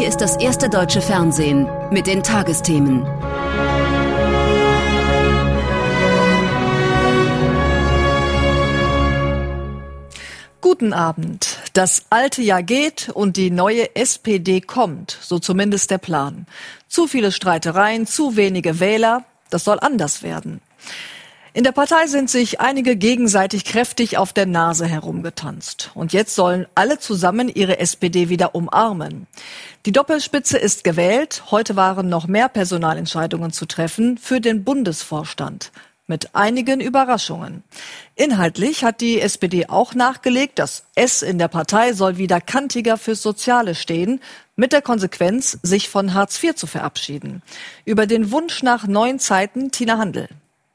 Hier ist das erste deutsche Fernsehen mit den Tagesthemen. Guten Abend. Das alte Jahr geht und die neue SPD kommt, so zumindest der Plan. Zu viele Streitereien, zu wenige Wähler, das soll anders werden. In der Partei sind sich einige gegenseitig kräftig auf der Nase herumgetanzt. Und jetzt sollen alle zusammen ihre SPD wieder umarmen. Die Doppelspitze ist gewählt. Heute waren noch mehr Personalentscheidungen zu treffen für den Bundesvorstand. Mit einigen Überraschungen. Inhaltlich hat die SPD auch nachgelegt, das S in der Partei soll wieder kantiger fürs Soziale stehen, mit der Konsequenz, sich von Hartz IV zu verabschieden. Über den Wunsch nach neuen Zeiten, Tina Handel.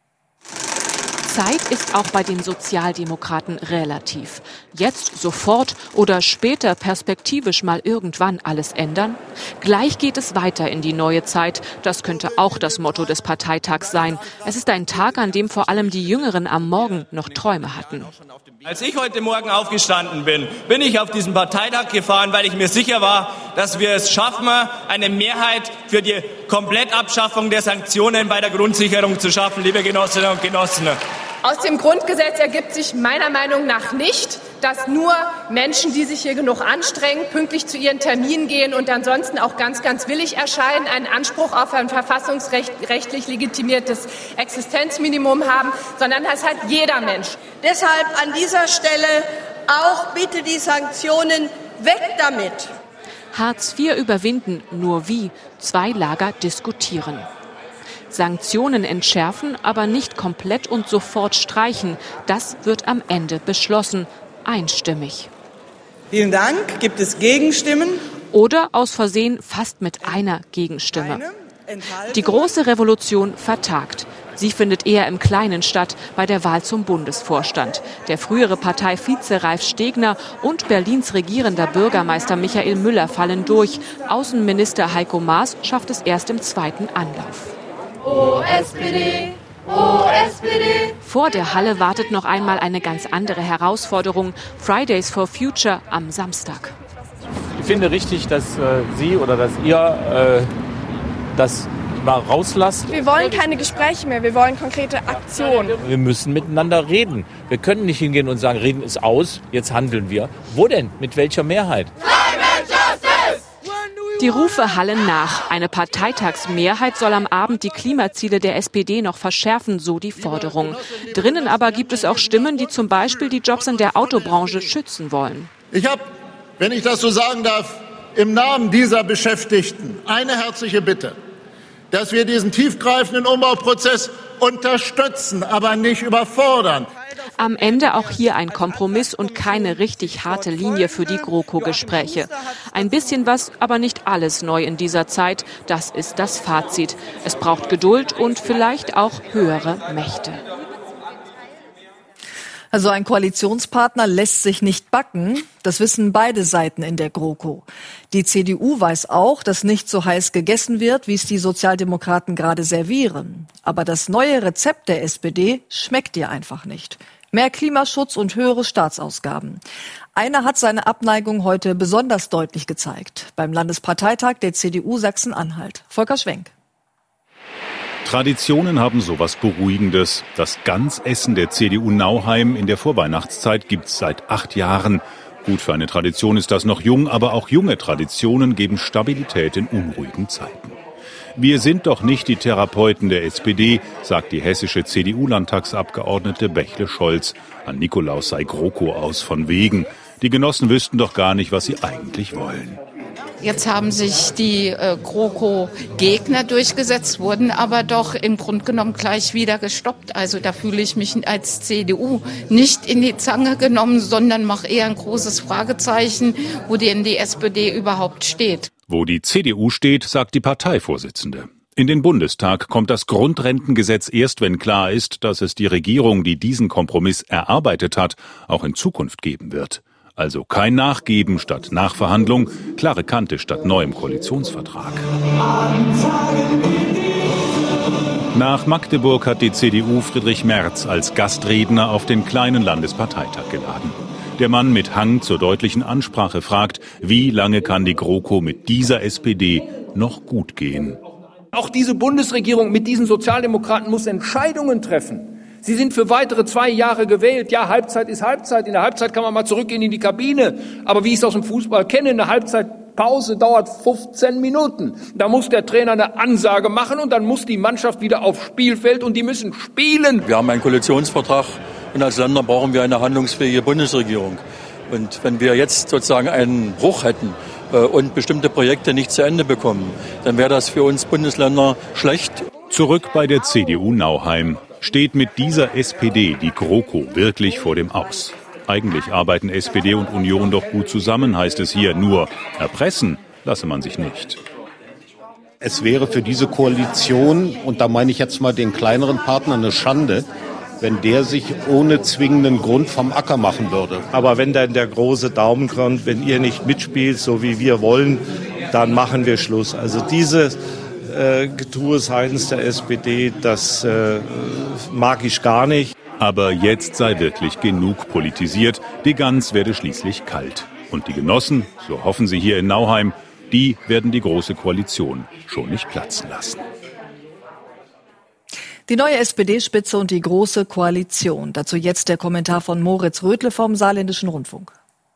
Zeit ist auch bei den Sozialdemokraten relativ. Jetzt, sofort oder später perspektivisch mal irgendwann alles ändern? Gleich geht es weiter in die neue Zeit. Das könnte auch das Motto des Parteitags sein. Es ist ein Tag, an dem vor allem die Jüngeren am Morgen noch Träume hatten. Als ich heute Morgen aufgestanden bin, bin ich auf diesen Parteitag gefahren, weil ich mir sicher war, dass wir es schaffen, eine Mehrheit für die Komplettabschaffung der Sanktionen bei der Grundsicherung zu schaffen, liebe Genossinnen und Genossen. Aus dem Grundgesetz ergibt sich meiner Meinung nach nicht, dass nur Menschen, die sich hier genug anstrengen, pünktlich zu ihren Terminen gehen und ansonsten auch ganz, ganz willig erscheinen, einen Anspruch auf ein verfassungsrechtlich legitimiertes Existenzminimum haben, sondern das hat jeder Mensch. Deshalb an dieser Stelle auch bitte die Sanktionen weg damit. Hartz IV überwinden, nur wie? Zwei Lager diskutieren. Sanktionen entschärfen, aber nicht komplett und sofort streichen. Das wird am Ende beschlossen. Einstimmig. Vielen Dank. Gibt es Gegenstimmen? Oder aus Versehen fast mit einer Gegenstimme. Die große Revolution vertagt. Sie findet eher im Kleinen statt, bei der Wahl zum Bundesvorstand. Der frühere Parteivize Ralf Stegner und Berlins regierender Bürgermeister Michael Müller fallen durch. Außenminister Heiko Maas schafft es erst im zweiten Anlauf. Oh SPD, oh SPD. Vor der Halle wartet noch einmal eine ganz andere Herausforderung. Fridays for Future am Samstag. Ich finde richtig, dass Sie oder dass ihr das mal rauslasst. Wir wollen keine Gespräche mehr, wir wollen konkrete Aktionen. Wir müssen miteinander reden. Wir können nicht hingehen und sagen, reden ist aus, jetzt handeln wir. Wo denn? Mit welcher Mehrheit? Die Rufe hallen nach. Eine Parteitagsmehrheit soll am Abend die Klimaziele der SPD noch verschärfen, so die Forderung. Drinnen aber gibt es auch Stimmen, die zum Beispiel die Jobs in der Autobranche schützen wollen. Ich habe, wenn ich das so sagen darf, im Namen dieser Beschäftigten eine herzliche Bitte, dass wir diesen tiefgreifenden Umbauprozess unterstützen, aber nicht überfordern. Am Ende auch hier ein Kompromiss und keine richtig harte Linie für die GroKo-Gespräche. Ein bisschen was, aber nicht alles neu in dieser Zeit. Das ist das Fazit. Es braucht Geduld und vielleicht auch höhere Mächte. Also ein Koalitionspartner lässt sich nicht backen. Das wissen beide Seiten in der GroKo. Die CDU weiß auch, dass nicht so heiß gegessen wird, wie es die Sozialdemokraten gerade servieren. Aber das neue Rezept der SPD schmeckt ihr einfach nicht. Mehr Klimaschutz und höhere Staatsausgaben. Einer hat seine Abneigung heute besonders deutlich gezeigt. Beim Landesparteitag der CDU Sachsen-Anhalt. Volker Schwenk. Traditionen haben sowas Beruhigendes. Das Ganzessen der CDU Nauheim in der Vorweihnachtszeit gibt's seit 8 Jahren. Gut, für eine Tradition ist das noch jung, aber auch junge Traditionen geben Stabilität in unruhigen Zeiten. Wir sind doch nicht die Therapeuten der SPD, sagt die hessische CDU-Landtagsabgeordnete Bächle Scholz. An Nikolaus sei GroKo aus von wegen. Die Genossen wüssten doch gar nicht, was sie eigentlich wollen. Jetzt haben sich die GroKo-Gegner durchgesetzt, wurden aber doch im Grunde genommen gleich wieder gestoppt. Also da fühle ich mich als CDU nicht in die Zange genommen, sondern mache eher ein großes Fragezeichen, wo denn die SPD überhaupt steht. Wo die CDU steht, sagt die Parteivorsitzende. In den Bundestag kommt das Grundrentengesetz erst, wenn klar ist, dass es die Regierung, die diesen Kompromiss erarbeitet hat, auch in Zukunft geben wird. Also kein Nachgeben statt Nachverhandlung, klare Kante statt neuem Koalitionsvertrag. Nach Magdeburg hat die CDU Friedrich Merz als Gastredner auf den kleinen Landesparteitag geladen. Der Mann mit Hang zur deutlichen Ansprache fragt, wie lange kann die GroKo mit dieser SPD noch gut gehen? Auch diese Bundesregierung mit diesen Sozialdemokraten muss Entscheidungen treffen. Sie sind für weitere 2 Jahre gewählt. Ja, Halbzeit ist Halbzeit. In der Halbzeit kann man mal zurückgehen in die Kabine. Aber wie ich es aus dem Fußball kenne, eine Halbzeitpause dauert 15 Minuten. Da muss der Trainer eine Ansage machen und dann muss die Mannschaft wieder aufs Spielfeld und die müssen spielen. Wir haben einen Koalitionsvertrag und als Länder brauchen wir eine handlungsfähige Bundesregierung. Und wenn wir jetzt sozusagen einen Bruch hätten und bestimmte Projekte nicht zu Ende bekommen, dann wäre das für uns Bundesländer schlecht. Zurück bei der CDU Nauheim. Steht mit dieser SPD die GroKo wirklich vor dem Aus? Eigentlich arbeiten SPD und Union doch gut zusammen, heißt es hier. Nur erpressen lasse man sich nicht. Es wäre für diese Koalition, und da meine ich jetzt mal den kleineren Partner, eine Schande, wenn der sich ohne zwingenden Grund vom Acker machen würde. Aber wenn dann der große Daumen kommt, wenn ihr nicht mitspielt, so wie wir wollen, dann machen wir Schluss. Also diese Getue seitens der SPD, das mag ich gar nicht. Aber jetzt sei wirklich genug politisiert. Die Gans werde schließlich kalt. Und die Genossen, so hoffen sie hier in Nauheim, die werden die Große Koalition schon nicht platzen lassen. Die neue SPD-Spitze und die Große Koalition. Dazu jetzt der Kommentar von Moritz Rödle vom Saarländischen Rundfunk.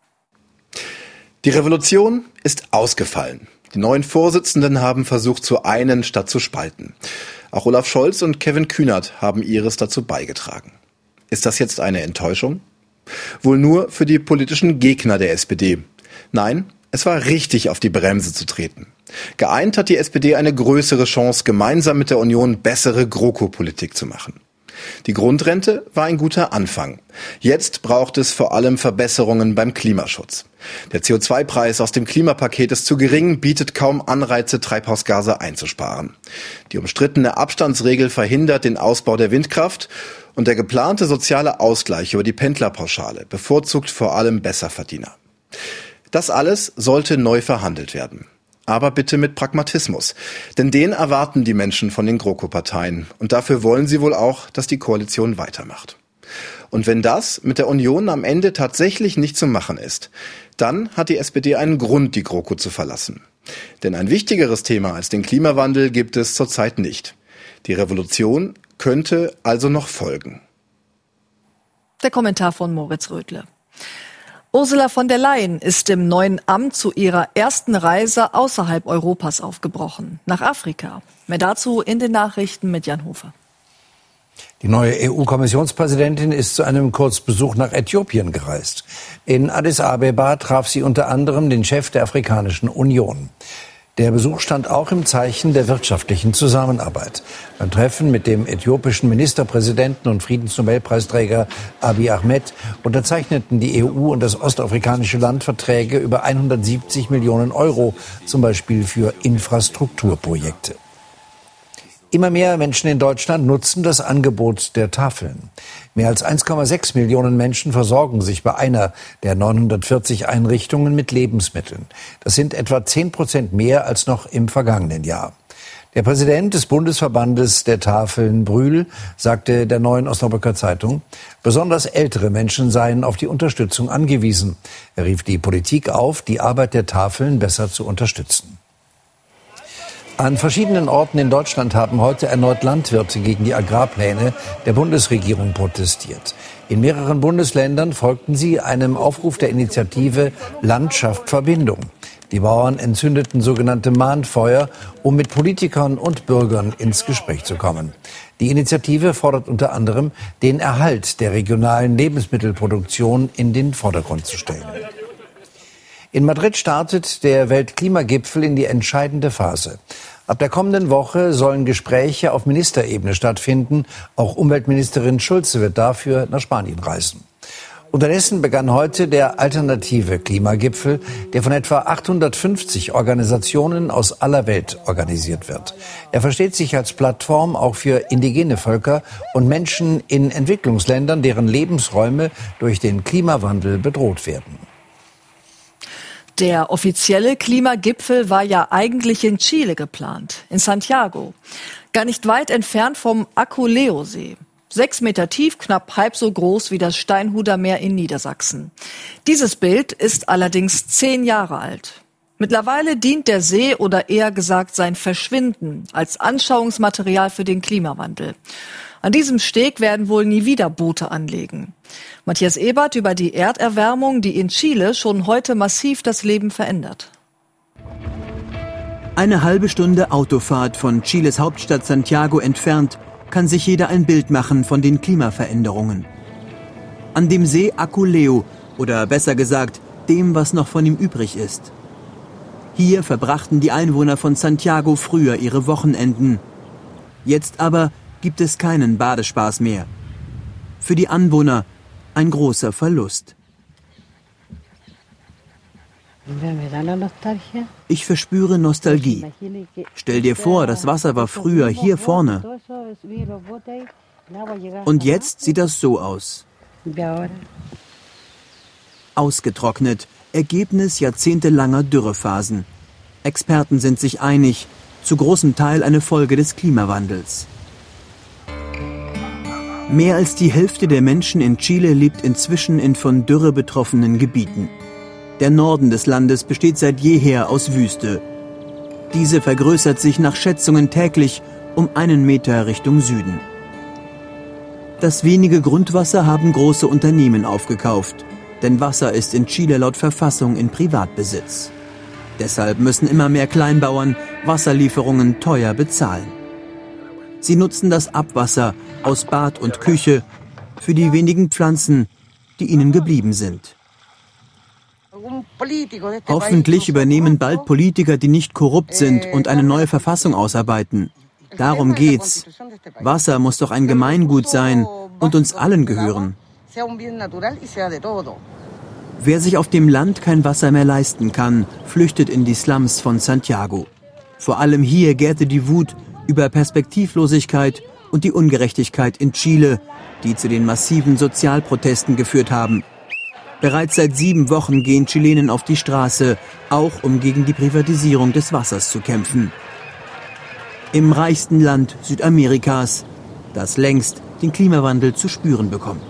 Die Revolution ist ausgefallen. Die neuen Vorsitzenden haben versucht zu einen statt zu spalten. Auch Olaf Scholz und Kevin Kühnert haben ihres dazu beigetragen. Ist das jetzt eine Enttäuschung? Wohl nur für die politischen Gegner der SPD. Nein, es war richtig, auf die Bremse zu treten. Geeint hat die SPD eine größere Chance, gemeinsam mit der Union bessere GroKo-Politik zu machen. Die Grundrente war ein guter Anfang. Jetzt braucht es vor allem Verbesserungen beim Klimaschutz. Der CO2-Preis aus dem Klimapaket ist zu gering, bietet kaum Anreize, Treibhausgase einzusparen. Die umstrittene Abstandsregel verhindert den Ausbau der Windkraft und der geplante soziale Ausgleich über die Pendlerpauschale bevorzugt vor allem Besserverdiener. Das alles sollte neu verhandelt werden. Aber bitte mit Pragmatismus. Denn den erwarten die Menschen von den GroKo-Parteien. Und dafür wollen sie wohl auch, dass die Koalition weitermacht. Und wenn das mit der Union am Ende tatsächlich nicht zu machen ist, dann hat die SPD einen Grund, die GroKo zu verlassen. Denn ein wichtigeres Thema als den Klimawandel gibt es zurzeit nicht. Die Revolution könnte also noch folgen. Der Kommentar von Moritz Rödle. Ursula von der Leyen ist im neuen Amt zu ihrer ersten Reise außerhalb Europas aufgebrochen, nach Afrika. Mehr dazu in den Nachrichten mit Jan Hofer. Die neue EU-Kommissionspräsidentin ist zu einem Kurzbesuch nach Äthiopien gereist. In Addis Abeba traf sie unter anderem den Chef der Afrikanischen Union. Der Besuch stand auch im Zeichen der wirtschaftlichen Zusammenarbeit. Beim Treffen mit dem äthiopischen Ministerpräsidenten und Friedensnobelpreisträger Abiy Ahmed unterzeichneten die EU und das ostafrikanische Land Verträge über 170 Millionen Euro, zum Beispiel für Infrastrukturprojekte. Immer mehr Menschen in Deutschland nutzen das Angebot der Tafeln. Mehr als 1,6 Millionen Menschen versorgen sich bei einer der 940 Einrichtungen mit Lebensmitteln. Das sind etwa 10% mehr als noch im vergangenen Jahr. Der Präsident des Bundesverbandes der Tafeln, Brühl, sagte der Neuen Osnabrücker Zeitung, besonders ältere Menschen seien auf die Unterstützung angewiesen. Er rief die Politik auf, die Arbeit der Tafeln besser zu unterstützen. An verschiedenen Orten in Deutschland haben heute erneut Landwirte gegen die Agrarpläne der Bundesregierung protestiert. In mehreren Bundesländern folgten sie einem Aufruf der Initiative Landschaft Verbindung. Die Bauern entzündeten sogenannte Mahnfeuer, um mit Politikern und Bürgern ins Gespräch zu kommen. Die Initiative fordert unter anderem, den Erhalt der regionalen Lebensmittelproduktion in den Vordergrund zu stellen. In Madrid startet der Weltklimagipfel in die entscheidende Phase. Ab der kommenden Woche sollen Gespräche auf Ministerebene stattfinden. Auch Umweltministerin Schulze wird dafür nach Spanien reisen. Unterdessen begann heute der alternative Klimagipfel, der von etwa 850 Organisationen aus aller Welt organisiert wird. Er versteht sich als Plattform auch für indigene Völker und Menschen in Entwicklungsländern, deren Lebensräume durch den Klimawandel bedroht werden. Der offizielle Klimagipfel war ja eigentlich in Chile geplant, in Santiago, gar nicht weit entfernt vom Aculeo-See. 6 Meter tief, knapp halb so groß wie das Steinhuder Meer in Niedersachsen. Dieses Bild ist allerdings 10 Jahre alt. Mittlerweile dient der See oder eher gesagt sein Verschwinden als Anschauungsmaterial für den Klimawandel. An diesem Steg werden wohl nie wieder Boote anlegen. Matthias Ebert über die Erderwärmung, die in Chile schon heute massiv das Leben verändert. Eine halbe Stunde Autofahrt von Chiles Hauptstadt Santiago entfernt kann sich jeder ein Bild machen von den Klimaveränderungen. An dem See Aculeo, oder besser gesagt, dem, was noch von ihm übrig ist. Hier verbrachten die Einwohner von Santiago früher ihre Wochenenden. Jetzt aber gibt es keinen Badespaß mehr. Für die Anwohner ein großer Verlust. Ich verspüre Nostalgie. Stell dir vor, das Wasser war früher hier vorne. Und jetzt sieht das so aus. Ausgetrocknet, Ergebnis jahrzehntelanger Dürrephasen. Experten sind sich einig, zu großem Teil eine Folge des Klimawandels. Mehr als die Hälfte der Menschen in Chile lebt inzwischen in von Dürre betroffenen Gebieten. Der Norden des Landes besteht seit jeher aus Wüste. Diese vergrößert sich nach Schätzungen täglich um 1 Meter Richtung Süden. Das wenige Grundwasser haben große Unternehmen aufgekauft, denn Wasser ist in Chile laut Verfassung in Privatbesitz. Deshalb müssen immer mehr Kleinbauern Wasserlieferungen teuer bezahlen. Sie nutzen das Abwasser aus Bad und Küche für die wenigen Pflanzen, die ihnen geblieben sind. Hoffentlich übernehmen bald Politiker, die nicht korrupt sind und eine neue Verfassung ausarbeiten. Darum geht's. Wasser muss doch ein Gemeingut sein und uns allen gehören. Wer sich auf dem Land kein Wasser mehr leisten kann, flüchtet in die Slums von Santiago. Vor allem hier gärte die Wut über Perspektivlosigkeit und die Ungerechtigkeit in Chile, die zu den massiven Sozialprotesten geführt haben. Bereits seit 7 Wochen gehen Chilenen auf die Straße, auch um gegen die Privatisierung des Wassers zu kämpfen. Im reichsten Land Südamerikas, das längst den Klimawandel zu spüren bekommt.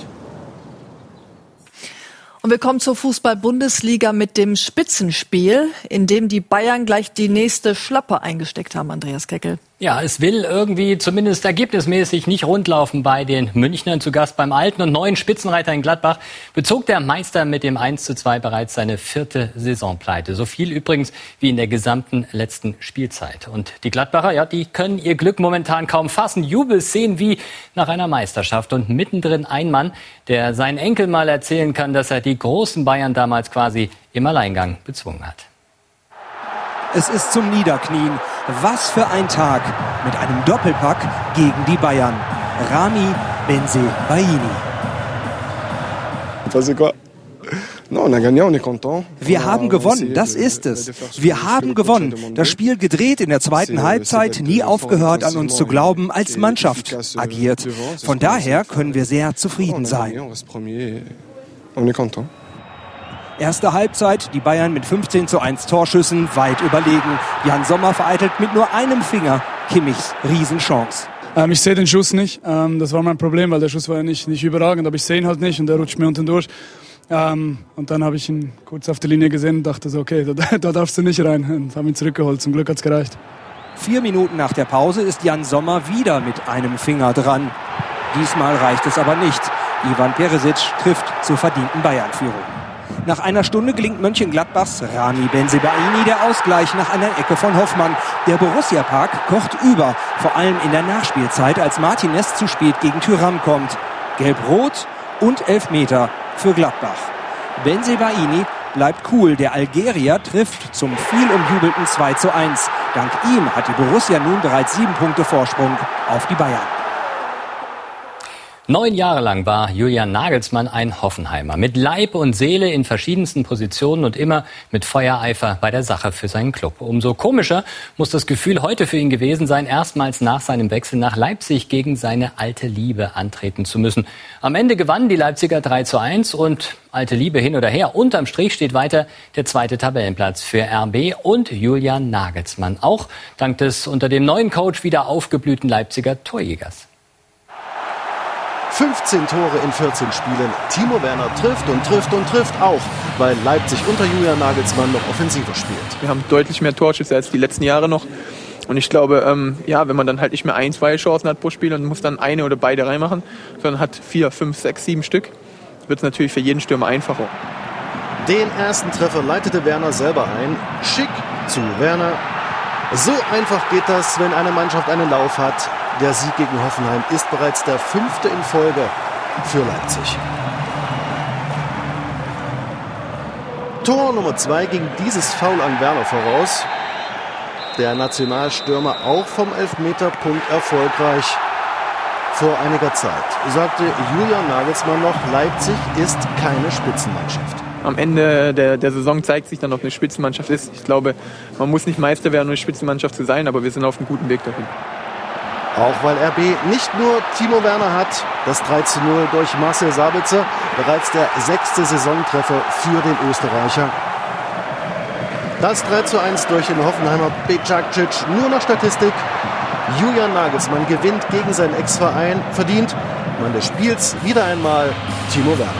Und wir kommen zur Fußball-Bundesliga mit dem Spitzenspiel, in dem die Bayern gleich die nächste Schlappe eingesteckt haben, Andreas Keckel. Ja, es will irgendwie zumindest ergebnismäßig nicht rundlaufen bei den Münchnern. Zu Gast beim alten und neuen Spitzenreiter in Gladbach bezog der Meister mit dem 1:2 bereits seine 4. Saisonpleite. So viel übrigens wie in der gesamten letzten Spielzeit. Und die Gladbacher, ja, die können ihr Glück momentan kaum fassen. Jubelszenen wie nach einer Meisterschaft. Und mittendrin ein Mann, der seinen Enkel mal erzählen kann, dass er die großen Bayern damals quasi im Alleingang bezwungen hat. Es ist zum Niederknien. Was für ein Tag mit einem Doppelpack gegen die Bayern. Rami Bensebaini. Wir haben gewonnen, das ist es. Wir haben gewonnen. Das Spiel gedreht in der zweiten Halbzeit, nie aufgehört an uns zu glauben, als Mannschaft agiert. Von daher können wir sehr zufrieden sein. Erste Halbzeit, die Bayern mit 15:1 Torschüssen weit überlegen. Jan Sommer vereitelt mit nur einem Finger Kimmichs Riesenchance. Ich sehe den Schuss nicht. Das war mein Problem, weil der Schuss war ja nicht überragend, aber ich sehe ihn halt nicht und der rutscht mir unten durch. Und dann habe ich ihn kurz auf der Linie gesehen und dachte so, okay, da darfst du nicht rein. Und habe ihn zurückgeholt. Zum Glück hat es gereicht. 4 Minuten nach der Pause ist Jan Sommer wieder mit einem Finger dran. Diesmal reicht es aber nicht. Ivan Perisic trifft zur verdienten Bayern-Führung. Nach einer Stunde gelingt Mönchengladbachs Rami Bensebaini der Ausgleich nach einer Ecke von Hoffmann. Der Borussia-Park kocht über, vor allem in der Nachspielzeit, als Martinez zu spät gegen Thuram kommt. Gelb-Rot und Elfmeter für Gladbach. Bensebaini bleibt cool. Der Algerier trifft zum viel umjubelten 2:1. Dank ihm hat die Borussia nun bereits 7 Punkte Vorsprung auf die Bayern. 9 Jahre lang war Julian Nagelsmann ein Hoffenheimer. Mit Leib und Seele in verschiedensten Positionen und immer mit Feuereifer bei der Sache für seinen Club. Umso komischer muss das Gefühl heute für ihn gewesen sein, erstmals nach seinem Wechsel nach Leipzig gegen seine alte Liebe antreten zu müssen. Am Ende gewannen die Leipziger 3:1 und alte Liebe hin oder her. Unterm Strich steht weiter der 2. Tabellenplatz für RB und Julian Nagelsmann. Auch dank des unter dem neuen Coach wieder aufgeblühten Leipziger Torjägers. 15 Tore in 14 Spielen. Timo Werner trifft und trifft und trifft auch, weil Leipzig unter Julian Nagelsmann noch offensiver spielt. Wir haben deutlich mehr Torschüsse als die letzten Jahre noch. Und ich glaube, wenn man dann halt nicht mehr 1-2 Chancen hat pro Spiel und muss dann eine oder beide reinmachen, sondern hat 4, 5, 6, 7 Stück, wird es natürlich für jeden Stürmer einfacher. Den ersten Treffer leitete Werner selber ein. Schick zu Werner. So einfach geht das, wenn eine Mannschaft einen Lauf hat. Der Sieg gegen Hoffenheim ist bereits der 5. in Folge für Leipzig. Tor Nummer 2 ging dieses Foul an Werner voraus. Der Nationalstürmer auch vom Elfmeterpunkt erfolgreich. Vor einiger Zeit sagte Julian Nagelsmann noch, Leipzig ist keine Spitzenmannschaft. Am Ende der Saison zeigt sich dann, ob eine Spitzenmannschaft ist. Ich glaube, man muss nicht Meister werden, um eine Spitzenmannschaft zu sein, aber wir sind auf einem guten Weg dahin. Auch weil RB nicht nur Timo Werner hat, das 3:0 durch Marcel Sabitzer, bereits der 6. Saisontreffer für den Österreicher. Das 3:1 durch den Hoffenheimer Becacic, nur nach Statistik. Julian Nagelsmann gewinnt gegen seinen Ex-Verein, verdient Mann des Spiels wieder einmal Timo Werner.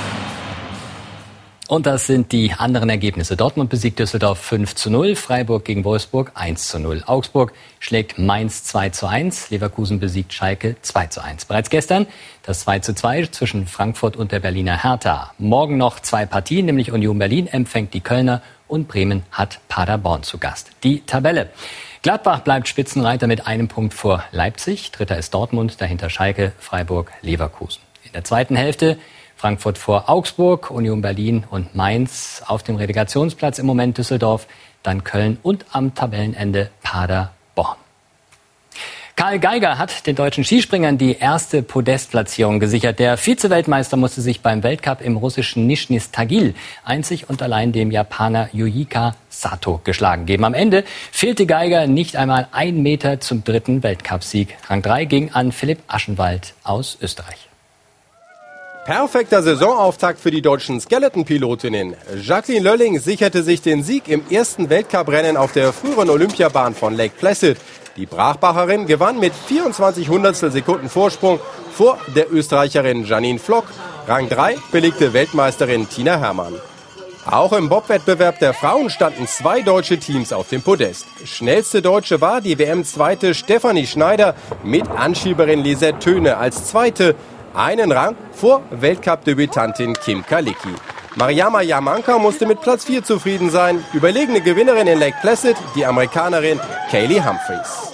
Und das sind die anderen Ergebnisse. Dortmund besiegt Düsseldorf 5:0, Freiburg gegen Wolfsburg 1:0. Augsburg schlägt Mainz 2:1, Leverkusen besiegt Schalke 2:1. Bereits gestern das 2:2 zwischen Frankfurt und der Berliner Hertha. Morgen noch 2 Partien, nämlich Union Berlin empfängt die Kölner und Bremen hat Paderborn zu Gast. Die Tabelle. Gladbach bleibt Spitzenreiter mit 1 Punkt vor Leipzig. Dritter ist Dortmund, dahinter Schalke, Freiburg, Leverkusen. In der zweiten Hälfte Frankfurt vor Augsburg, Union Berlin und Mainz. Auf dem Relegationsplatz im Moment Düsseldorf, dann Köln und am Tabellenende Paderborn. Karl Geiger hat den deutschen Skispringern die erste Podestplatzierung gesichert. Der Vize-Weltmeister musste sich beim Weltcup im russischen Nischni Tagil einzig und allein dem Japaner Yuika Sato geschlagen geben. Am Ende fehlte Geiger nicht einmal 1 Meter zum 3. Weltcupsieg. Rang 3 ging an Philipp Aschenwald aus Österreich. Perfekter Saisonauftakt für die deutschen Skeleton-Pilotinnen. Jacqueline Lölling sicherte sich den Sieg im ersten Weltcuprennen auf der früheren Olympiabahn von Lake Placid. Die Brachbacherin gewann mit 24 Hundertstel Sekunden Vorsprung vor der Österreicherin Janine Flock. Rang 3 belegte Weltmeisterin Tina Hermann. Auch im Bobwettbewerb der Frauen standen 2 deutsche Teams auf dem Podest. Schnellste Deutsche war die WM-Zweite Stefanie Schneider mit Anschieberin Lisette Töne als Zweite. Einen Rang vor Weltcup-Debütantin Kim Kalicki. Mariama Yamanka musste mit Platz 4 zufrieden sein. Überlegene Gewinnerin in Lake Placid, die Amerikanerin Kaylee Humphreys.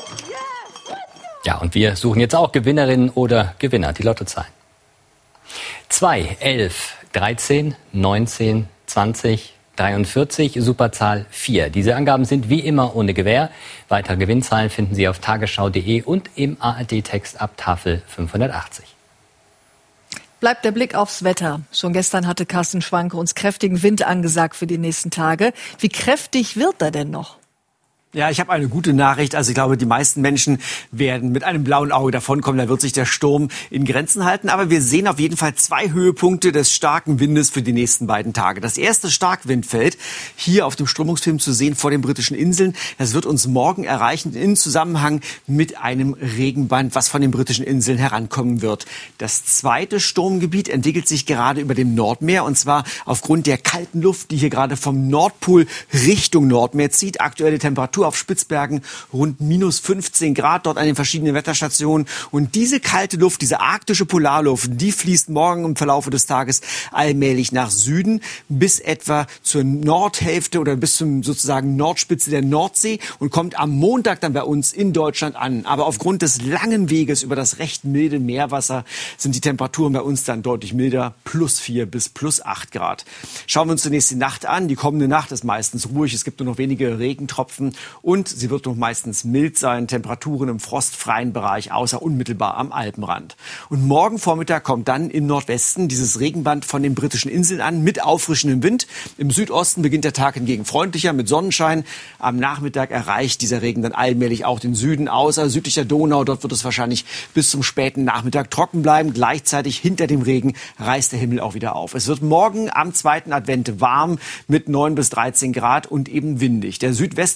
Ja, und wir suchen jetzt auch Gewinnerinnen oder Gewinner. Die Lottozahlen. 2, 11, 13, 19, 20, 43, Superzahl 4. Diese Angaben sind wie immer ohne Gewähr. Weitere Gewinnzahlen finden Sie auf tagesschau.de und im ARD-Text ab Tafel 580. Bleibt der Blick aufs Wetter. Schon gestern hatte Carsten Schwanke uns kräftigen Wind angesagt für die nächsten Tage. Wie kräftig wird er denn noch? Ja, ich habe eine gute Nachricht. Also ich glaube, die meisten Menschen werden mit einem blauen Auge davonkommen. Da wird sich der Sturm in Grenzen halten. Aber wir sehen auf jeden Fall 2 Höhepunkte des starken Windes für die nächsten beiden Tage. Das erste Starkwindfeld hier auf dem Strömungsfilm zu sehen vor den britischen Inseln. Das wird uns morgen erreichen in Zusammenhang mit einem Regenband, was von den britischen Inseln herankommen wird. Das zweite Sturmgebiet entwickelt sich gerade über dem Nordmeer. Und zwar aufgrund der kalten Luft, die hier gerade vom Nordpol Richtung Nordmeer zieht. Aktuelle Temperatur auf Spitzbergen rund minus 15 Grad dort an den verschiedenen Wetterstationen. Und diese kalte Luft, diese arktische Polarluft, die fließt morgen im Verlauf des Tages allmählich nach Süden bis etwa zur Nordhälfte oder bis zum sozusagen Nordspitze der Nordsee und kommt am Montag dann bei uns in Deutschland an. Aber aufgrund des langen Weges über das recht milde Meerwasser sind die Temperaturen bei uns dann deutlich milder, plus 4 bis plus 8 Grad. Schauen wir uns zunächst die Nacht an. Die kommende Nacht ist meistens ruhig. Es gibt nur noch wenige Regentropfen. Und sie wird noch meistens mild sein, Temperaturen im frostfreien Bereich, außer unmittelbar am Alpenrand. Und morgen Vormittag kommt dann im Nordwesten dieses Regenband von den britischen Inseln an mit auffrischendem Wind. Im Südosten beginnt der Tag hingegen freundlicher mit Sonnenschein. Am Nachmittag erreicht dieser Regen dann allmählich auch den Süden, außer südlich der Donau. Dort wird es wahrscheinlich bis zum späten Nachmittag trocken bleiben. Gleichzeitig hinter dem Regen reißt der Himmel auch wieder auf. Es wird morgen am 2. Advent warm mit 9 bis 13 Grad und eben windig. Der Südwestwind erreicht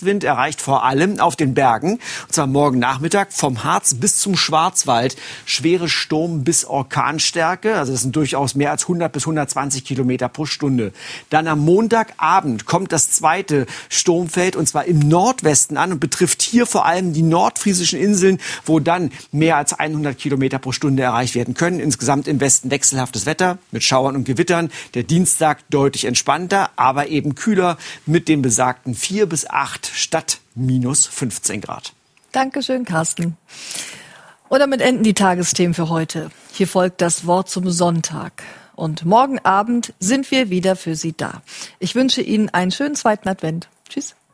erreicht, vor allem auf den Bergen. Und zwar morgen Nachmittag vom Harz bis zum Schwarzwald. Schwere Sturm- bis Orkanstärke. Also das sind durchaus mehr als 100 bis 120 Kilometer pro Stunde. Dann am Montagabend kommt das zweite Sturmfeld und zwar im Nordwesten an und betrifft hier vor allem die nordfriesischen Inseln, wo dann mehr als 100 Kilometer pro Stunde erreicht werden können. Insgesamt im Westen wechselhaftes Wetter mit Schauern und Gewittern. Der Dienstag deutlich entspannter, aber eben kühler mit den besagten 4 bis 8 statt minus 15 Grad. Dankeschön, Carsten. Und damit enden die Tagesthemen für heute. Hier folgt das Wort zum Sonntag. Und morgen Abend sind wir wieder für Sie da. Ich wünsche Ihnen einen schönen zweiten Advent. Tschüss.